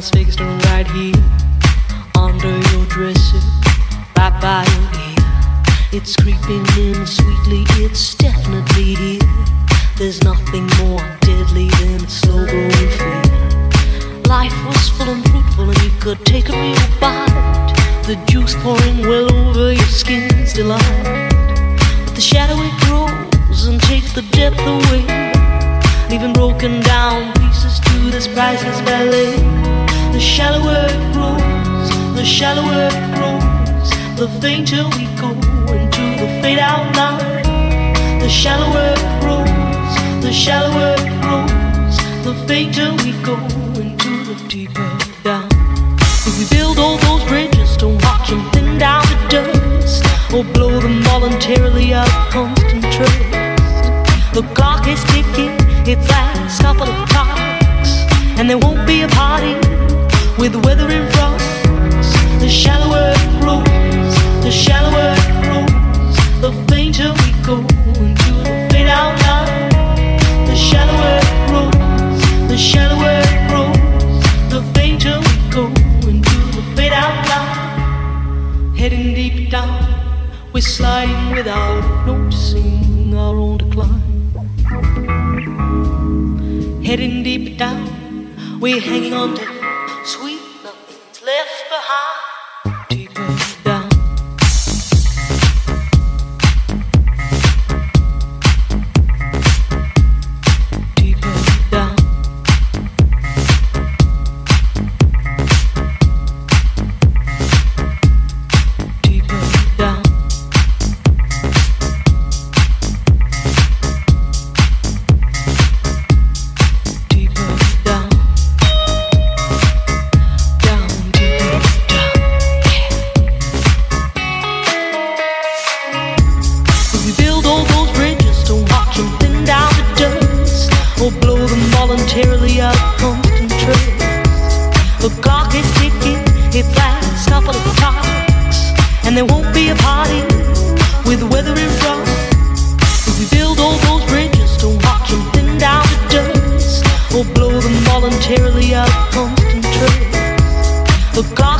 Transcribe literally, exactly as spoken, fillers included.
has fixed her right here, under your dresser, right by your ear. It's creeping in sweetly, it's definitely here. There's nothing more deadly than a slow-growing fear. Life was full and fruitful and you could take a real bite. The juice pouring well over your skin's delight. But the shadow it grows and takes the depth away, leaving broken down pieces to this priceless ballet. The shallower it grows, the shallower it grows, the fainter we go into the fade out line. The shallower it grows, the shallower it grows, the fainter we go into the deeper down. If we build all those bridges, don't watch them thin down to dust, or blow them voluntarily out of constant trust. The clock is ticking, its last couple of clocks, and there won't be a party with weather in front. The shallower it grows, the shallower it grows, the fainter we go into the fade out line. The shallower it grows, the shallower it grows, the fainter we go into the fade out line. Heading deep down, we're sliding without noticing our own decline. Heading deep down, we're hanging on to sweet nothing's left behind. Deeper down. Deeper down. Deeper down. Voluntarily out of constant trust. The clock is ticking, its last couple of clocks, and there won't be a party with weather in front. If we build all those bridges, don't watch them thin down to dust, or blow them voluntarily out of constant trust. The clock